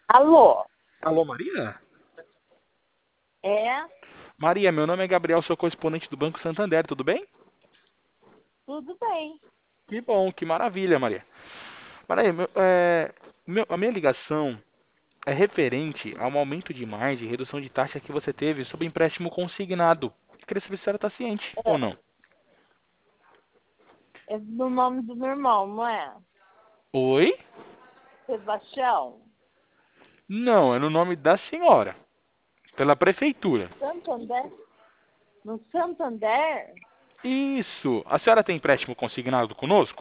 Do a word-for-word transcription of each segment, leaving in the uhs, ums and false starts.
Alô? Alô, Maria? É? Maria, meu nome é Gabriel, sou correspondente do Banco Santander, tudo bem? Tudo bem. Que bom, que maravilha, Maria. Maria, meu- é, meu- a minha ligação é referente a um aumento de margem e redução de taxa que você teve sobre empréstimo consignado. Queria saber se a senhora está ciente ou É, não. é no nome do meu irmão, não é? Oi? Sebastião? Não, é no nome da senhora, pela prefeitura. Santander? No Santander? Isso. A senhora tem empréstimo consignado conosco?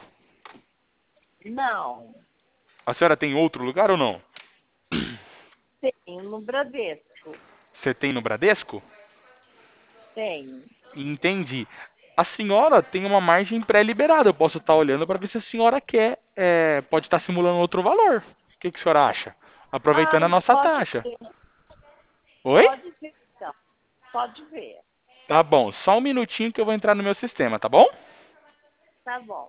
Não. A senhora tem em outro lugar ou não? Tenho no Bradesco. Você tem no Bradesco? Tenho. Entendi. A senhora tem uma margem pré-liberada. Eu posso estar olhando para ver se a senhora quer. É, pode estar simulando outro valor. O que, que a senhora acha? Aproveitando a Ah, nossa pode taxa. ver. Oi? Pode ver, então. Pode ver. Tá bom. Só um minutinho que eu vou entrar no meu sistema, tá bom? Tá bom.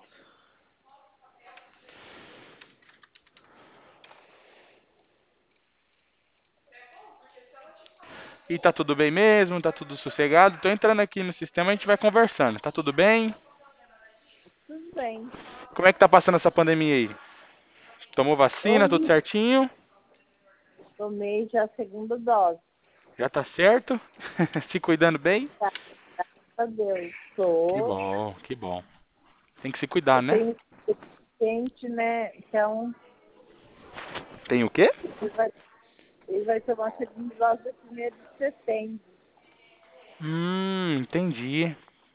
E tá tudo bem mesmo? Tá tudo sossegado? Tô entrando aqui no sistema, a gente vai conversando. Tá tudo bem? Tudo bem. Como é que tá passando essa pandemia aí? Tomou vacina, tudo Eu certinho? tomei já a segunda dose. Já tá certo? Se cuidando bem? Tá? Graças a Deus. Que Tô. bom, que bom. Tem que se cuidar, Eu né? tenho paciente, né? Então, Tem o quê? ele vai, ele vai tomar a segunda dose dia primeiro de setembro. Hum, entendi.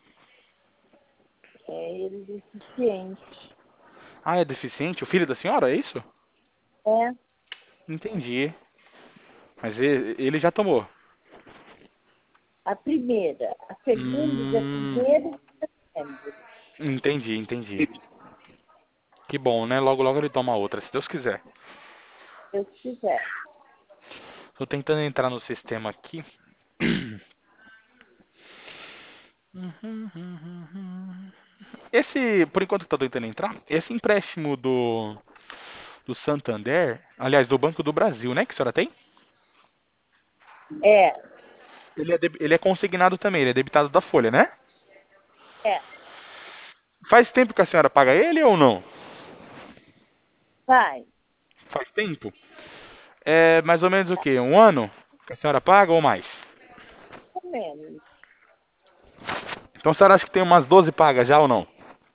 É ele deficiente. Ah, é deficiente? O filho da senhora, é isso? É Entendi. Mas e- ele já tomou. a primeira. A segunda, dia Hum, primeiro de setembro. entendi, entendi. Que bom, né? Logo, logo ele toma outra, se Deus quiser. Se eu quiser. Tô tentando entrar no sistema aqui. Esse, por enquanto que tô tentando entrar, esse empréstimo do, do Santander, aliás, do Banco do Brasil, né, que a senhora tem? É, Ele é, deb- ele é consignado também, ele é debitado da folha, né? é. Faz tempo que a senhora paga ele ou não? Vai. Faz tempo? É mais ou menos o quê? Um ano que a senhora paga ou mais? Mais ou menos. Então a senhora acha que tem umas doze pagas já ou não?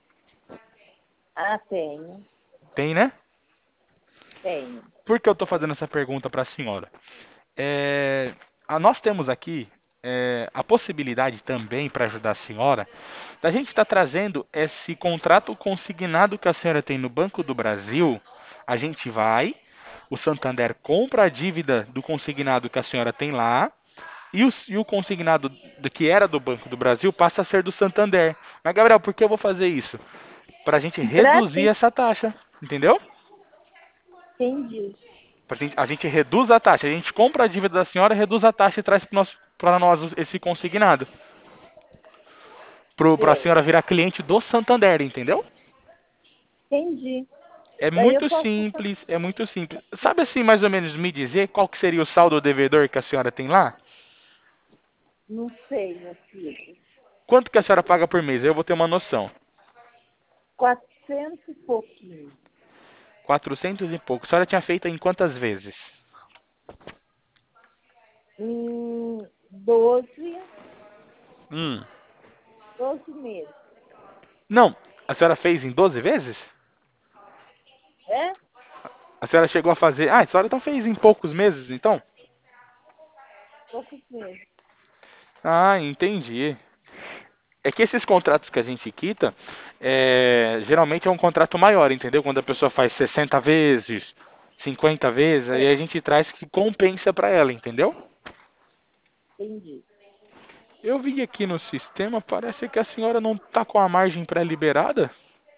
Ah, tenho. Tem, né? Tenho. Por que eu estou fazendo essa pergunta para a senhora? É, a- nós temos aqui é, a possibilidade também, para ajudar a senhora, da gente estar trazendo esse contrato consignado que a senhora tem no Banco do Brasil. A gente vai, o Santander compra a dívida do consignado que a senhora tem lá, e o, e o consignado do, que era do Banco do Brasil passa a ser do Santander. Mas, Gabriel, por que eu vou fazer isso? Para a gente Pra reduzir quem essa taxa, entendeu? entendi. Pra gente- A gente reduz a taxa, a gente compra a dívida da senhora, reduz a taxa e traz para nós esse consignado. Para a Sei. senhora virar cliente do Santander, entendeu? Entendi. É Daí eu muito posso. simples, é muito simples. Sabe assim, mais ou menos, me dizer qual que seria o saldo devedor que a senhora tem lá? Não sei, meu filho. Quanto que a senhora paga por mês? Eu vou ter uma noção. Quatrocentos e pouquinho. Quatrocentos e pouco. A senhora tinha feito em quantas vezes? Em doze, Hum. doze meses. Não, a senhora fez em doze vezes? É? A senhora chegou a fazer. Ah, a senhora então fez em poucos meses, então? Poucos meses. Ah, entendi. É que esses contratos que a gente quita, é, geralmente é um contrato maior, entendeu? Quando a pessoa faz sessenta vezes, cinquenta vezes, aí É, a gente traz que compensa pra ela, entendeu? entendi. Eu vi aqui no sistema, parece que a senhora não tá com a margem pré-liberada?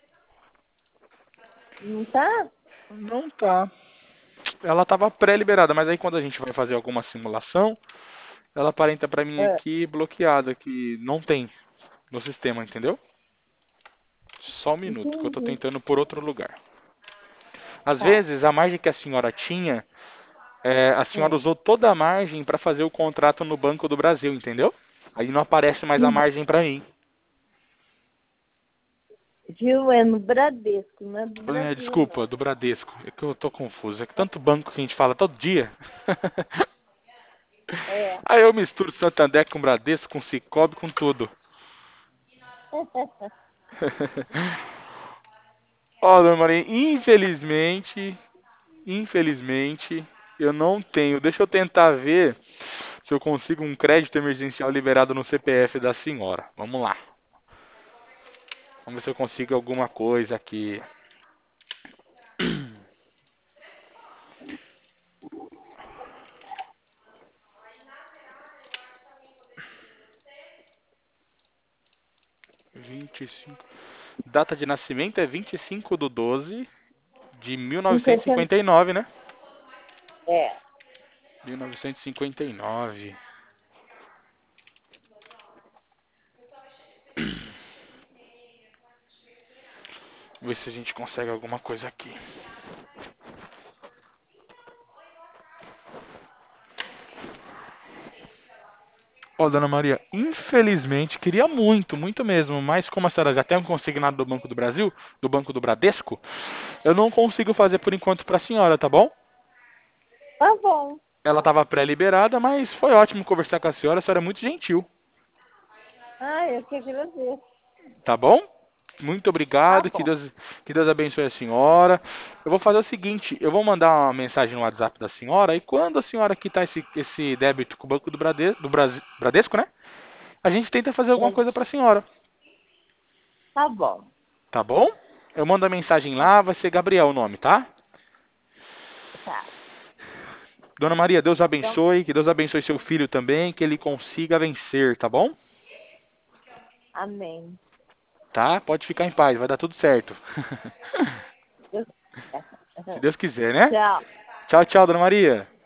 Não tá? Não tá. Ela tava pré-liberada, mas aí quando a gente vai fazer alguma simulação, ela aparenta pra mim É, aqui bloqueada, que não tem no sistema, entendeu? Só um minuto, que eu tô entendi. tentando por outro lugar. Às Tá. vezes, a margem que a senhora tinha É, a senhora Hum. usou toda a margem para fazer o contrato no Banco do Brasil, entendeu? Aí não aparece mais a No, margem para mim. Viu? É no Bradesco, não é do É, Brasil, desculpa, não. do Bradesco. É que eu tô confuso. É que tanto banco que a gente fala todo dia. É. Aí eu misturo Santander com Bradesco, com Cicobi, com tudo. Ó, dona Maria, infelizmente, infelizmente, eu não tenho. Deixa eu tentar ver se eu consigo um crédito emergencial liberado no C P F da senhora. Vamos lá. Vamos ver se eu consigo alguma coisa aqui. vinte e cinco. Data de nascimento é vinte e cinco de doze de mil novecentos e cinquenta. cinquenta e nove, né? É. mil novecentos e cinquenta e nove. Ver se a gente consegue alguma coisa aqui. Ó, dona Maria, infelizmente, queria muito, muito mesmo, mas como a senhora já tem um consignado do Banco do Brasil, do Banco do Bradesco, eu não consigo fazer por enquanto para a senhora, tá bom? Tá bom. Ela estava pré-liberada, mas foi ótimo conversar com a senhora, a senhora é muito gentil, Ah, eu que agradeço. tá bom? Muito Tá obrigado, que bom. Deus, que Deus abençoe a senhora. Eu vou fazer o seguinte, eu vou mandar uma mensagem no WhatsApp da senhora e quando a senhora quitar esse, esse débito com o Banco do, Brade, do Brasi- Bradesco, né? A gente tenta fazer alguma É, coisa para a senhora, tá bom. tá bom? Eu mando a mensagem lá, vai ser Gabriel o nome, tá? Tá. Dona Maria, Deus Então, abençoe, que Deus abençoe seu filho também, que ele consiga vencer, tá bom? amém. Tá? Pode ficar em paz, vai dar tudo certo. Deus- Se Deus quiser, né? Tchau. Tchau, tchau, Dona Maria.